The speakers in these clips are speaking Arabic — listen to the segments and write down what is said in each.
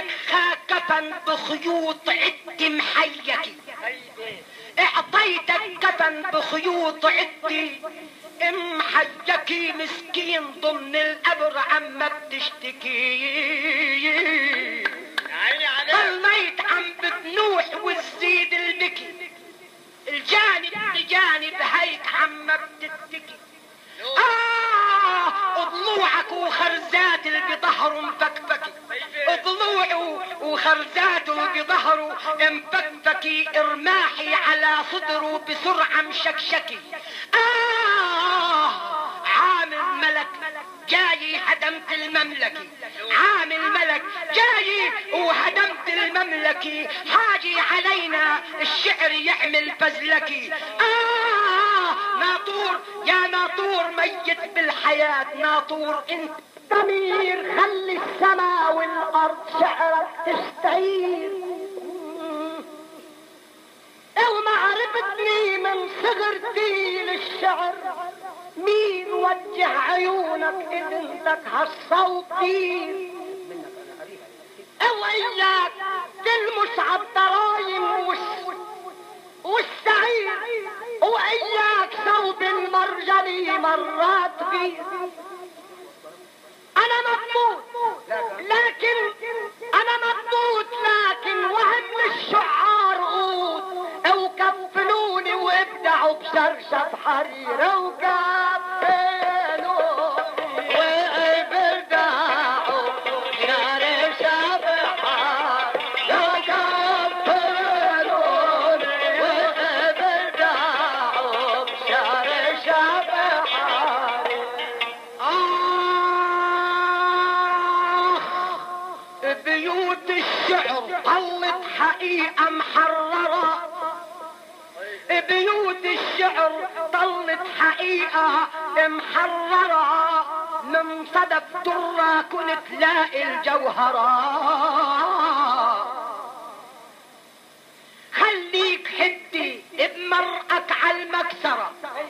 اعطيتك كفن بخيوط عد محيكي، اعطيتك كفن بخيوط عد محيكي، مسكين ضمن القبر عم بتشتكي، ضليت عم بتنوح وتزيد البكي، الجانب بجانب هيك عم بتتكي. ضلوعك وخرزات اللي بظهره مفكفكي، ضلوعه وخرزاته بظهره مفكفكي، ارماحي على صدره بسرعة مشكشكي. عامل ملك جاي هدمت المملكة، عامل ملك جاي وهدمت المملكة، حاجي علينا الشعر يعمل فزلكي. ناطور يا ناطور ميت بالحياة، ناطور انت ضمير، خلي السماء والارض شعرك تستعير. وما عرفتني من صغرتي للشعر، مين وجه عيونك اذنك هالصوتي، وإياك تلمس عالضرايم والسعير، وإياك ثوب المرجلي مرات فيه. أنا مضبوط لكن وهم الشعار قوت، وكفنوني وابدعوا بشرشف حرير، وكفنوني وابدعوا بشرشف حرير، وكفنوني وابدعوا بشرشف حرير. بيوت الشعر ظلت حقيقة محررة، بيوت الشعر ظلت حقيقة محررة، من صدف درة كنت لاقي الجوهرة. خليك حدي بمرقك عالمكسرة،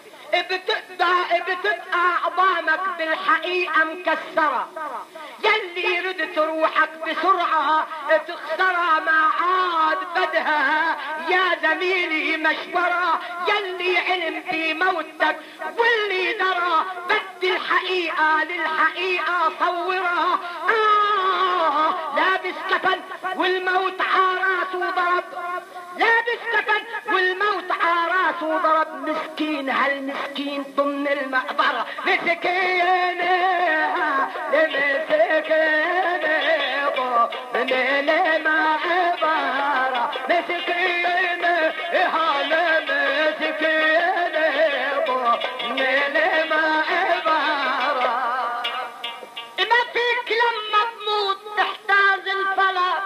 بتبقى عظامك بالحقيقة مكسرة، يلي ردت روحك بسرعة تخسرها ما عاد بدها يا زميلي مشورة، يلي علم في موتك واللي درى بدي الحقيقة للحقيقة صورها. لابس كفن والموت عراس وضرب، لابس كفن والموت عراس وضرب، مسكين هالمسكين ضمن المقبرة، مسكينها مسكينها ضمن المقبرة، مسكينها مسكينها ضمن المقبرة. ما فيك لما تموت تحتاج الفلك،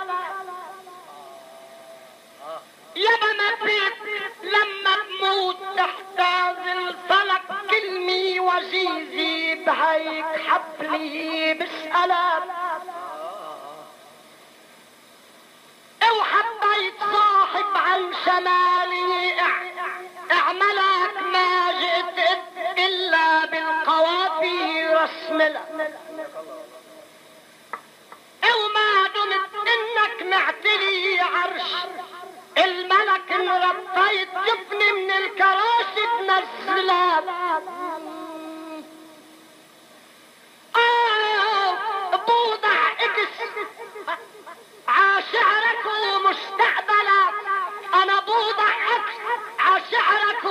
يابا ما فيك لما تموت تحتاج الفلك، كلمي وجيزي بهيك حفلي بسألك، وحبيت صاحب عن شمالي اعملك، ما جئت الا بالقوافي رسملك، وما دمت انك معتلي عرش الملك ربيت جبني من الكراسي تنزلك. بوضع اكس عشعرك ومستقبلك، انا بوضع اكس عشعرك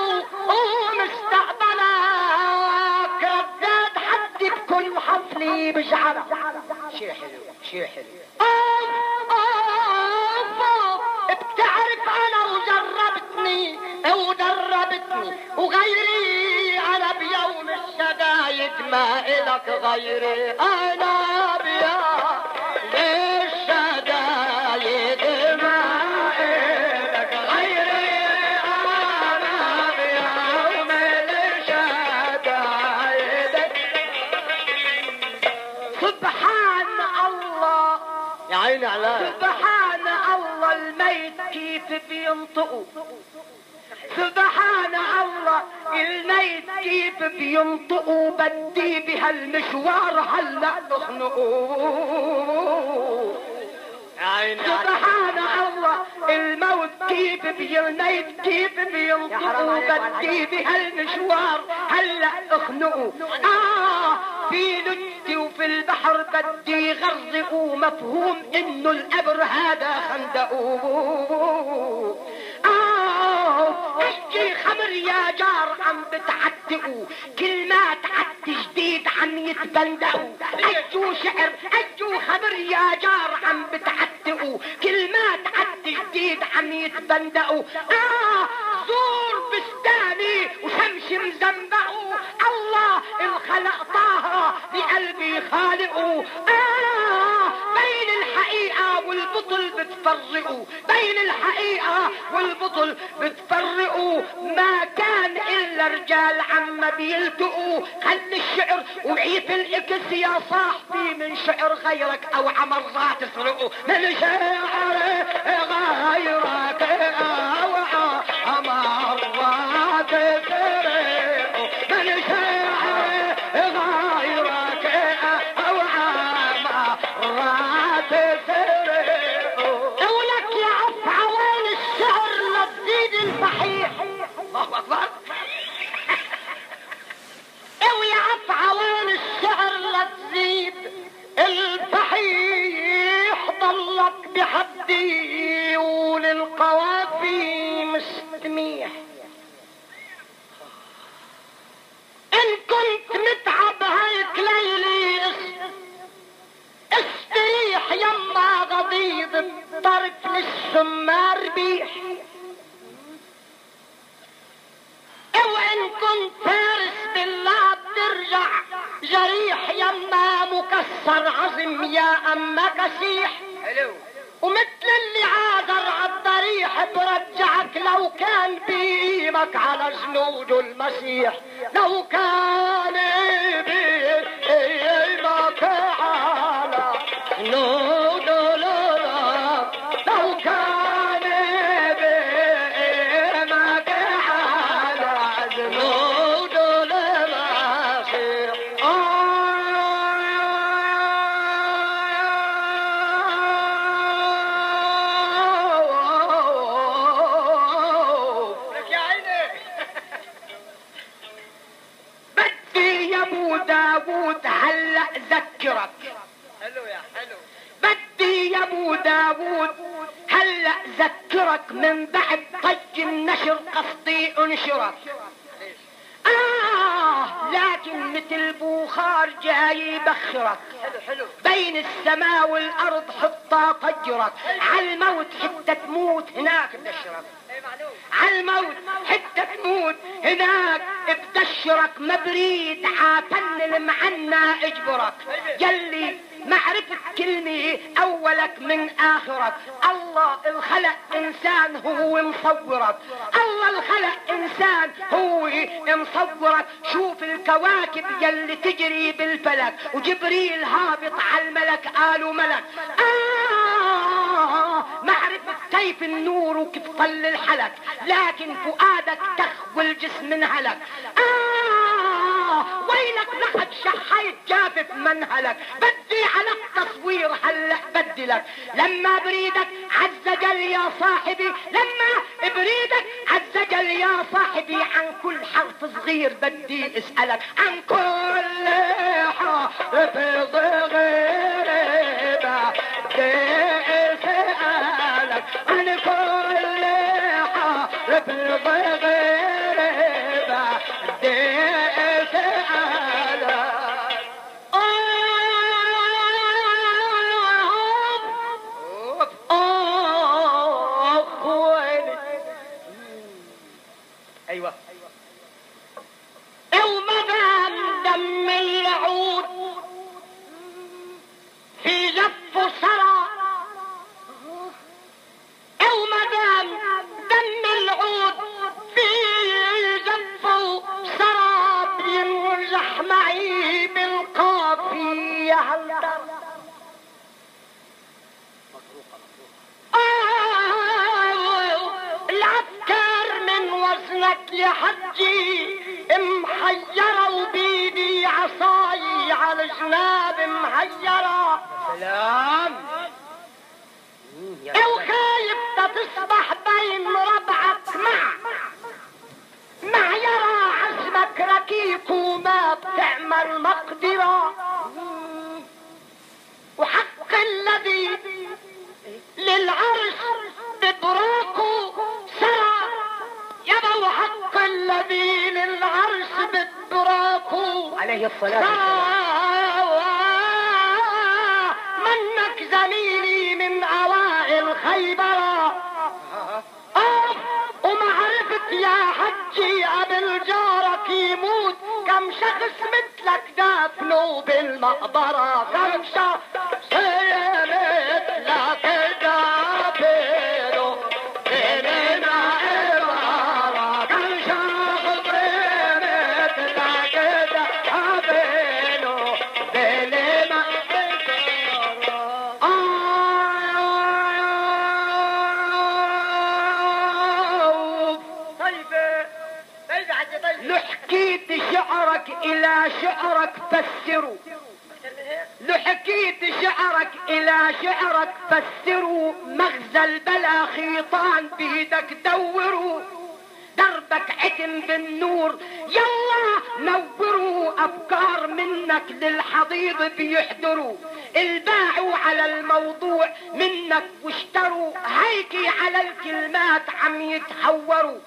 ومستقبلك، رداد حدي بكل حفلي بشعرك. شي حلو شي حلو. بتعرف انا وجربتني ودربتني وغيري، انا بيوم الشدايد ما الك غيري، انا بيوم الشدايد ما الك غيري، انا بيوم الشدايد. سبحان الله يا عيني عليك، سبحان الله الميت كيف بينطقوا، سبحان الله الميت كيف بينطقوا، بدي بهالمشوار هلا نخنقوا. يا سبحان الله الموت كيف بيرميت كيف بينطقوا بدي بهالمشوار هلا اخنقوا في لجتي وفي البحر بدي غرقوا مفهوم انه القبر هذا خندقوا احكي خمر يا جار عم بتعتقوا كلمات عد جديد عم يتبندقوا اجوا شعر اجوا خمر يا جار عم بتعتقوا كلمات عد جديد عم يتبندقوا زور بستاني وشمشم زنبقوا الله الخلق طه بقلبي خالقوا بين الحقيقة والبطل بتفرقوا بين الحقيقة والبطل بتفرقوا ما كان إلا رجال عم بيلتقوا خلي الشعر وعيف الإكس يا صاحبي من شعر غيرك أو عمرات تسرقوا من شعر غيرك أو عمرات تسرقوا من شعر غيرك أو عمرات تسرقوا قولك يا عفا وين الشعر لتزيد الفحيح الله أكبر اوي عفا وين الشعر لتزيد الفحيح ضلك بحدي وللقوافي مستميح ان كنت متعب هيك ليلي استريح يما غضيض الطرف للشمار بيح وان كنت فارس بالله بترجع جريح يما مكسر عظم يا اما كسيح ومثل اللي عاذر عالضريح برجعك لو كان بيمك على جنود المسيح لو كان بيمك على جنود لو كان بيمك على جنود المسيح داوود هلأ ذكرك حلو يا حلو بدي يا ابو داوود هلأ ذكرك من بعد طج النشر قصدي انشرك لكن مثل بوخار جاي يبخرك بين السماء والارض حطها طجرك عالموت حتى تموت هناك بدشرك عالموت حتى تموت هناك بدشرك مبريد عافن المعنى اجبرك يلي معرفة كلمة اولك من اخرك الله الخلق انسان هو مصورك الله الخلق انسان هو مصورك شوف الكواكب يلي تجري بالفلك وجبريل هابط على الملك قالوا ملك معرفة كيف النور وكيف طل الحلك لكن فؤادك تخ والجسم انهلك ويلك لقد شحيت جافف منهلك بدي على التصوير هلأ بدلك لما بريدك عزجل يا صاحبي لما بريدك عزجل يا صاحبي عن كل حرف صغير بدي اسألك عن كل حرف صغير بدي اسألك عن كل حرف صغير بدي ايوه ومدام دم العود في جف سرى ومدام دم العود في جف سرى بينجح معي بالقافية هالدم العسكر من وزنك يا حجي محيرة وبيدي عصاي على الجناب محيرة سلام المقدرة، وحق الذي للعرش ببراقه سرى، يبا وحق الذي للعرش ببراقه عليه الصلاة والسلام. منك زميلي من اوائل خيبر، ومعرفت يا حجي قبل جارك يموت كم شخص مثلك دافنوا بالمقبرة، كم شخص مثلك دافنوا بالمقبرة، كم شخص مثلك دافنوا لو حكيت شعرك إلى شعرك فسروا، لو حكيت شعرك إلى شعرك فسروا، مغزى البلا خيطان بيدك دوروا، دربك عتم بالنور يلا نوروا، أفكار منك للحضيض بيحضروا، الباعوا على الموضوع منك واشتروا، هيكي على الكلمات عم يتحوروا.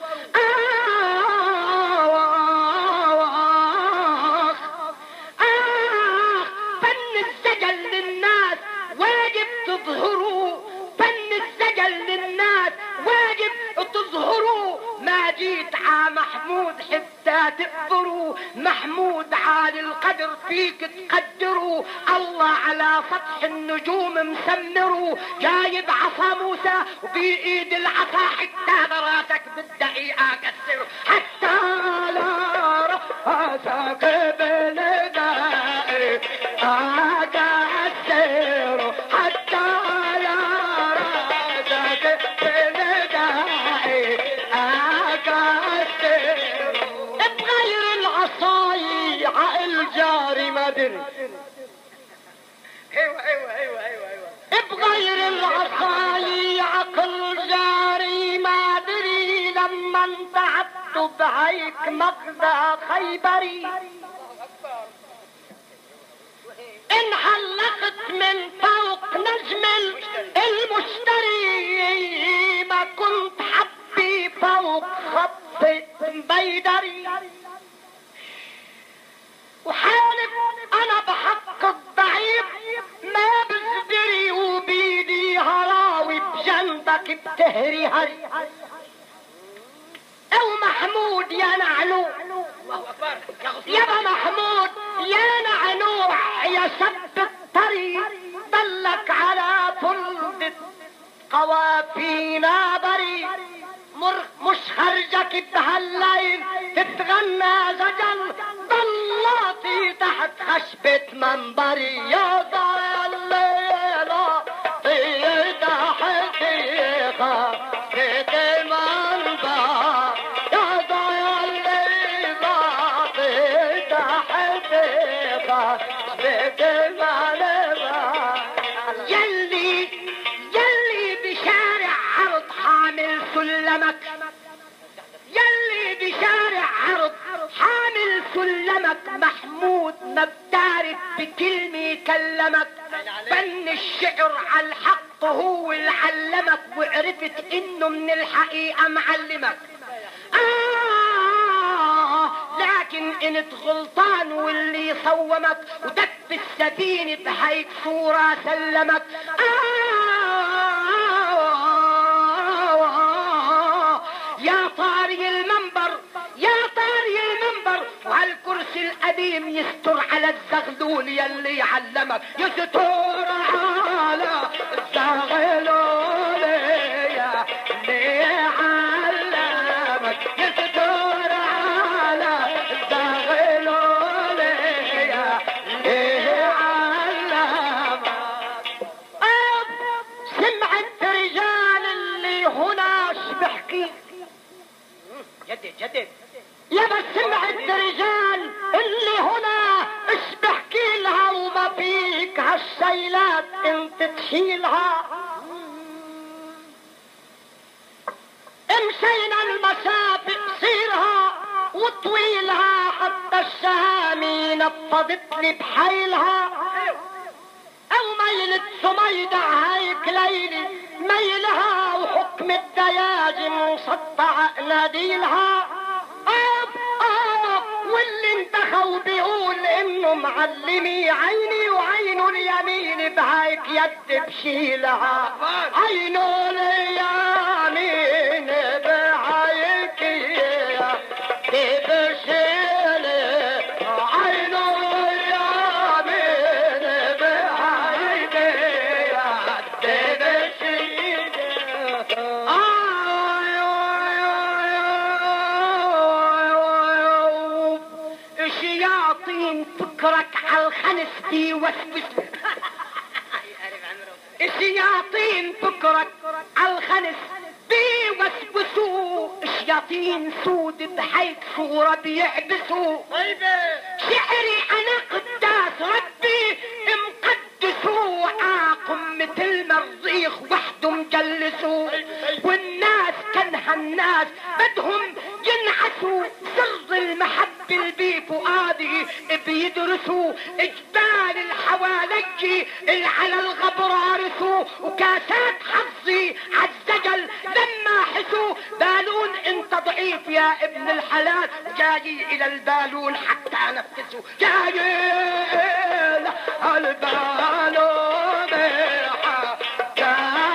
فن السجل للناس واجب تظهروا، فن السجل للناس واجب تظهروا، ما جيت ع محمود حتى تكبروا، محمود عالي القدر فيك تقدروا، الله على سطح النجوم مسمروا، جايب عصا موسى وبايد العصا حتى راسك بالدقيقة كسروا، حتى على راسك بالدقيقة كسروا، حتى على راسك بغير العصاي عقل جاري ما دري، بغير العصاي عقل جاري ما دري، لما انتعبت بهيك مغزى خيبري، ان حلقت من فوق نجم المشتري، ما كنت حبي فوق خط بيدري، وحالف انا بحق الضعيف ما بزدري، وبيدي هراوي بجنبك بتهري هري، او محمود يا نعنوع، يابا محمود يا نعنوع يا شب الطريق، ضلك على فلدة قوافينا بري، مش خرجك بهالليل تتغنى زجل، ضلاتي تحت خشبة منبري، يا ضايع الليلة طير تحت خشبة منبر، يا ضايع الليلة طير تحت خشبة منبر، يلي بشارع عرض حامل سلمك، يلي بشارع عرض حامل سلمك، محمود ما بتعرف بكلمة يكلمك، فن الشعر على الحق هو اللي علمك، وعرفت انه من الحقيقة معلمك. لكن انت غلطان واللي صومك، ودك السفينة بهيك صورة سلمك. يا طاري المنبر، يا طاري المنبر، وهالكرسي القديم يستر على الزغلول يلي علمك، يستر على الزغلول يلي علمك، يستر على الزغلول يلي علمك. سمعت رجال اللي هنا بحكي، جدد يا بس سمعت رجال اللي هنا اش بحكي لها، وما فيك هالشيلات انت تشيلها، مشينا المسافة قصيرها وطويلها، حتى الشامين نفضت لي بحيلها او ميلة سميدة هيك ليلي ميلها وحكم الدياجم وسطع ناديلها واللي انتخوا بيقول انه معلمي عيني وعينه اليمين بهيك يد بشيلها عينه اليمين بهيك يد بشيلها عينه اليمين بهيك يد بشيلها الشياطين فكرك عالخنس بيوسوسوا الشياطين فكرك عالخنس بيوسوسوا الشياطين سود بهيك صورة بيحبسوا شعري انا قداس ربي مقدسوا عاقم مثل مرزيخ وحده مجلسوا والناس كانها الناس بدهم ينعسوا سر المحبة اللي بفؤادي بيدرسوا اجبال الحوالي اللي على الغبر عرسوا وكاسات حظي عالزجل لما حسوا بالون انت ضعيف يا ابن الحلال جاي الى البالون حتى نفسه جاي الى البالون حتى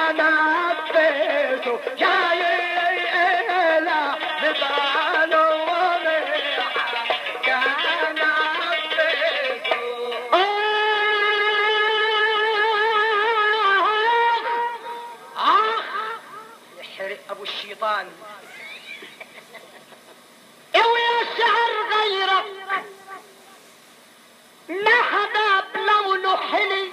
نفسه جاي الى البالون ابو الشيطان او يا شعر غيرك ما حدا بلونه حلي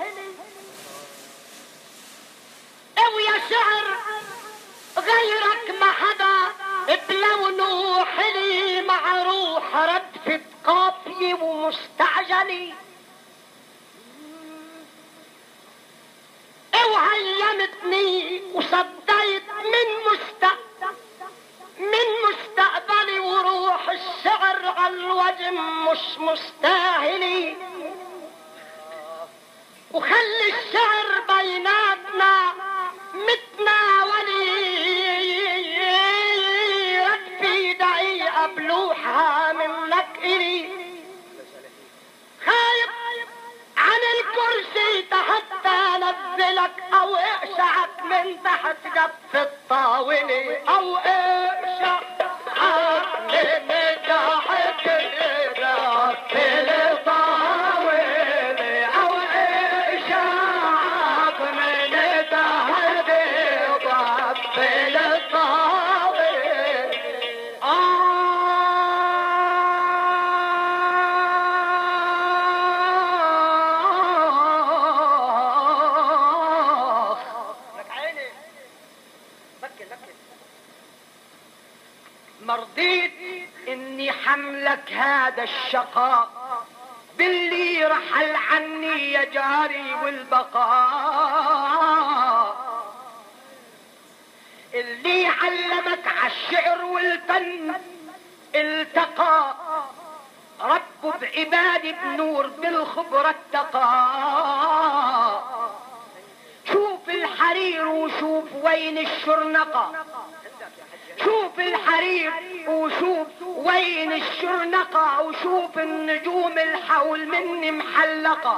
او يا شعر غيرك ما حدا بلونه حلي مع روح ردفة قافية ومستعجلي او هيمتني وصديت من مستقبلي وروح الشعر عالوجم مش مستاهلي وخلي الشعر بيناتنا متناولي رد دقيقة بلوحها منك إلي خايف عن الكرسي حتى نزلك او اقشعك من تحت جف الطاولة او اقشعك من تحت جف الطاولة او اقشعك من تحت جف الطاولة مرضيت اني حملك هذا الشقاء باللي رحل عني يا جاري والبقاء اللي علمك عالشعر والفن التقى رب بعبادي بنور بالخبرة اتقى شوف الحرير وشوف وين الشرنقة شوف الحرير وشوف وين الشرنقة وشوف النجوم الحول مني محلقة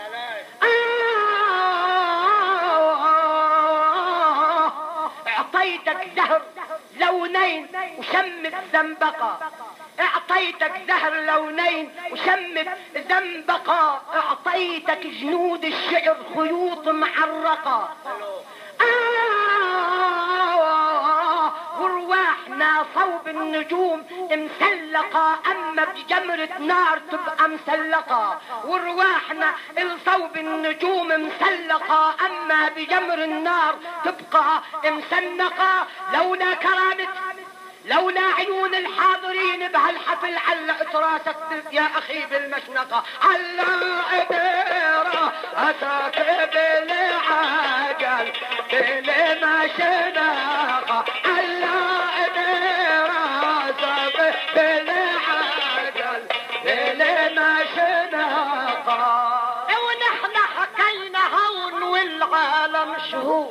اعطيتك زهر لونين وشمت زنبقة اعطيتك زهر لونين وشمت زنبقة اعطيتك جنود الشعر خيوط معرقة ورواحنا صوب النجوم مسلقة اما بجمرة نار تبقى مسلقة ورواحنا الصوب النجوم مسلقة اما بجمر النار تبقى مسنقة لولا كرامة لولا عيون الحاضرين بهالحفل علقت راسك يا اخي بالمشنقة علقت راسك بالعجل بالمشنقة علقت راسك بالعجل بالمشنقة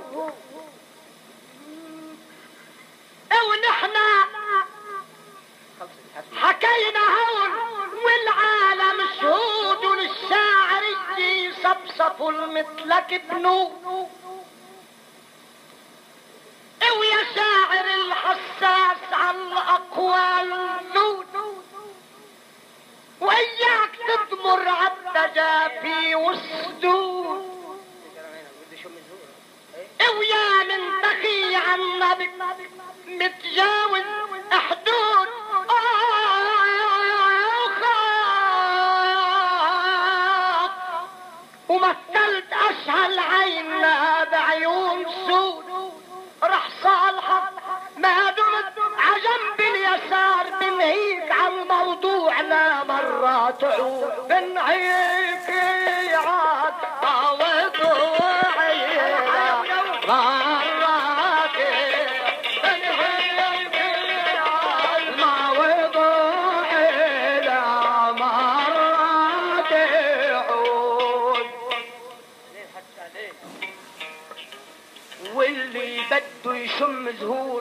ونحنا حكينا هون والعالم شهود للشاعر يجي صفصفوا المثلك بنور. ويا شاعر الحساس على الاقوال نور، وإياك تضمر عالتجافي والصدور. ويا من تخي عالنبي متجاوز حدود ومثلت اشهى عين بعيون سود. رح صالحك ما دمت عجنب اليسار، بنهيك عن موضوعنا مرة تعود. بنهيك عاد موضوعنا مرات، بنهيك عاد موضوعنا مرات تعود. واللي بده يشم زهور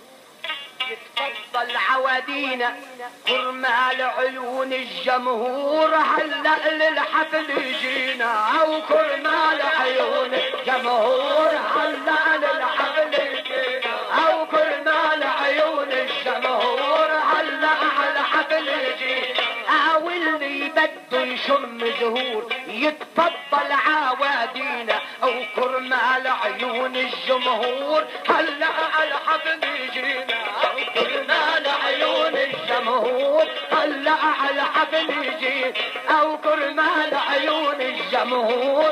يتفضل عوادينا كرمال عيون الجمهور. هلأ للحفل يجينا او كرمال عيون الجمهور. هلأ للحفل يجينا او كرمال عيون الجمهور. هلأ على الحفل يجينا. او اللي بده يشم زهور يتفضل عوادينا او كرمال عيون الجمهور. هلأ على الحفل يجينا كرمال عيون الجمهور. هلأ على حفل يجي او كرمال عيون الجمهور.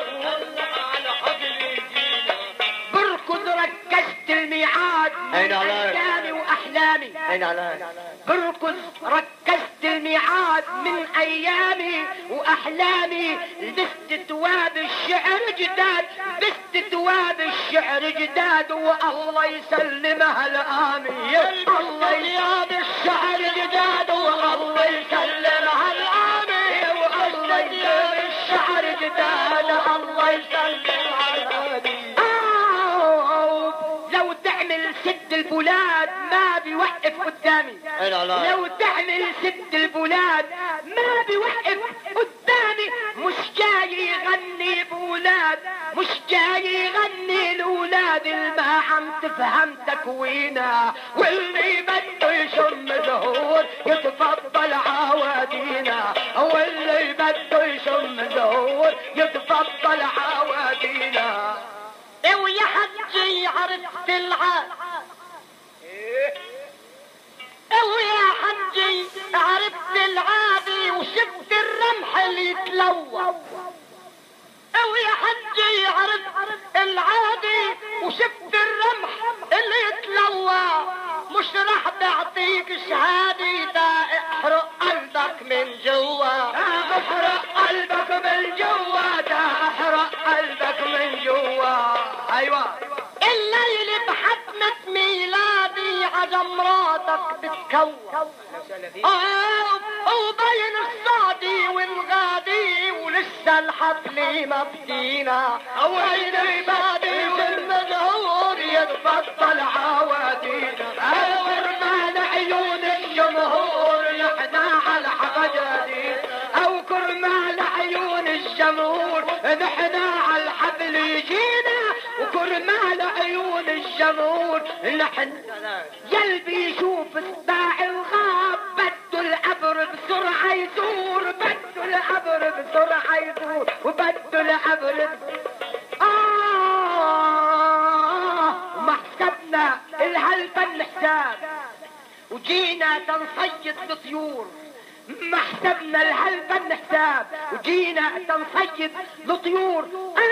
بركض ركزت الميعاد من ايامي واحلامي. بركض ركزت الميعاد من ايامي واحلامي. لبست ثواب الشعر جداد، لبست ثواب الشعر جداد. والله يسلمها الامي، الله ثياب الشعر جداد. والله يسلمها الامي، والله ثياب الشعر جداد. الله يسلمها الامي. لو تعمل سد البلاد ما بيوقف قدامي. لو تعمل سد البلاد ما بيوقف قدامي. مش جاي يغني بولاد، مش جاي يغني لولاد ما عم تفهم تكوينا. واللي بده يشم زهور يتفضل عوادينا. واللي بده يشم زهور يتفضل عوادينا. ويا حجي عرفت العاد، ويا حجي عرفت العادي وشفت الرمح اللي يتلوى. ويا حجي عرفت العادي وشفت الرمح اللي يتلوى. مش رح بعطيك شهادي دا احرق قلبك من جوا. احرق قلبك من جوا، دا احرق قلبك من جوا. ايوه الليل بحتمة ميلادي عجمراتك بتكون. وبين الصادي والغادي ولسه الحفل ما بدينا. وين البادي والمزهور يتفضل عوادينا. كرمال عيون الجمهور نحنا على حفل. او كرمال عيون الجمهور نحنا على الحفل يجينا. وكرمال عيون الجمهور نحن يلبي يشوف سباع الغاب. بده العبر بسرعة يدور، بده العبر بسرعة يدور، وبده العبر وما حسبنا الهلبن حساب وجينا تنصيد الطيور. ما حسبنا الهلبن حساب وجينا تنصيد الطيور.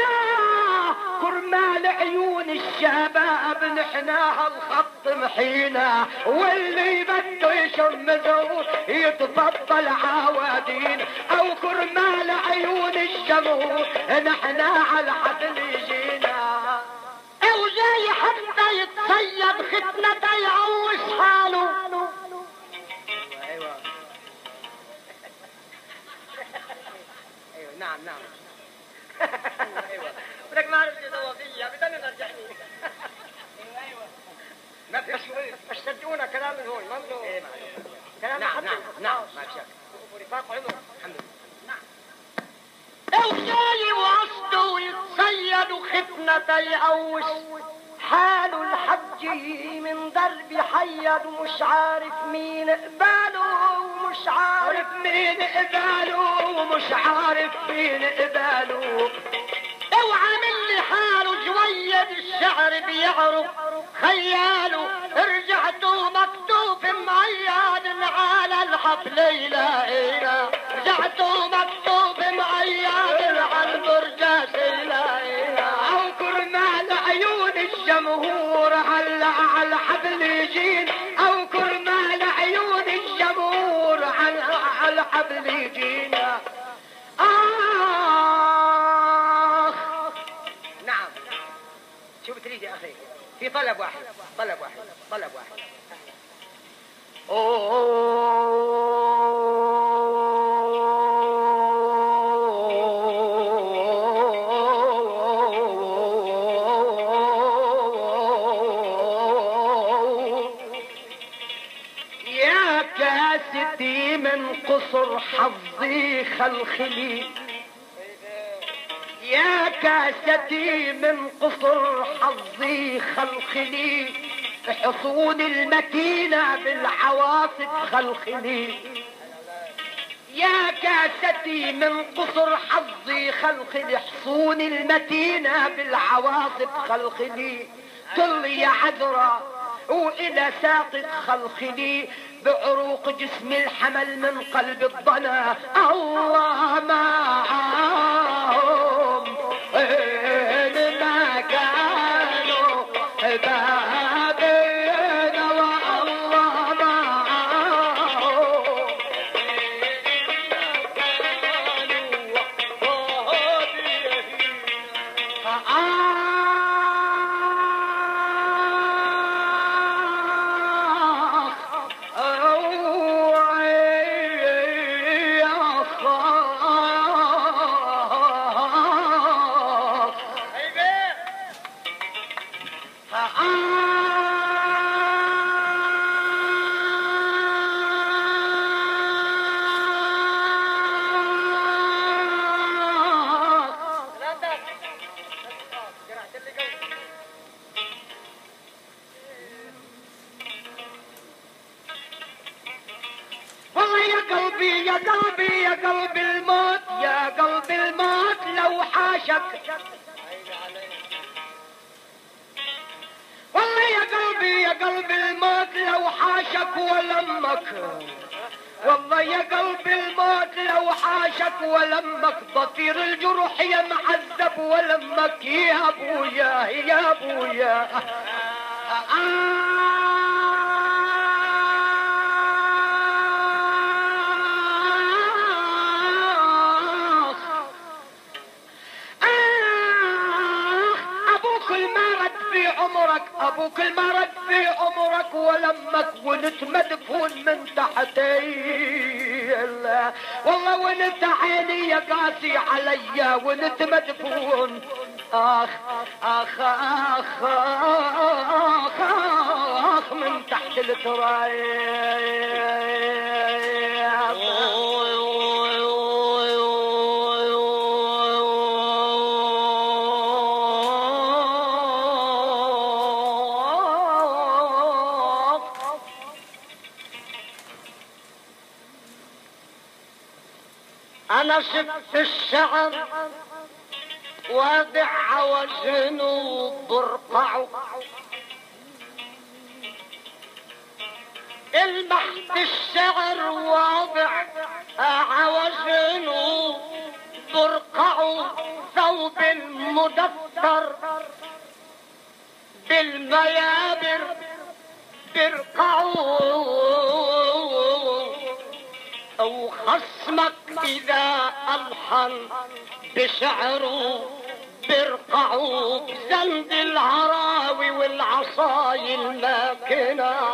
كرمال عيون الشباب نحنا هالخط محينا. واللي بده يشم زهور يتفضل عوادينا. او كرمال عيون الجمهور نحنا على حفل يجينا. وجاي حتى يتصيد ختنة يعوش حاله. ايوه نعم ايوه بدك ما عرفت ذوقية بدنا نرجع بدا يقوش حاله الحجي من دربي حيد ومش عارف مين قباله ومش عارف مين قباله ومش عارف مين قباله. اوعى مني حاله جويد الشعر بيعرف خياله رجعتوا مكتوب معيد على الحبل ليلة رجعتوا مكتوب معيد على البرجاس ليلة او كرمال عيون الجمهور هلا على الحبل يجين او كرمال عيون الجمهور على الحبل يجينا. نعم شو بتريد يا اخي؟ في طلب واحد طلب واحد طلب واحد. يا كاستي من قصر حظي خلخلي يا كاستي من قصر حظي خلخلي حصون المتينة بالعواصف خلخلي يا كاستي من قصر حظي خلخلي حصون المتينة بالعواصف خلخلي طلي يا عذرا وإلى ساقط خلخلي بعروق جسم الحمل من قلب الضنا الله معهم إن ما كانوا بابين والله معهم يا قلبي يا قلب الموت يا قلب الموت لو حاشك والله يا قلبي يا قلب الموت لو حاشك ولمك والله يا قلب الموت لو حاشك ولمك ضفير الجرح يا معذب ولمك يا ابويا يا ابويا ابوك المرض في عمرك ولمك ونت مدفون من تحتي والله ونت عيني يا قاسي عليا ونت مدفون اخ اخ اخ اخ اخ من تحت التراب انا شفت الشعر واضع وجنه برقعه المحت الشعر واضع وجنه برقعه ثوب مدثر بالميابر برقعه او خصمك اذا الحن بشعره برقعوا بزند العراوي والعصاي الماكنة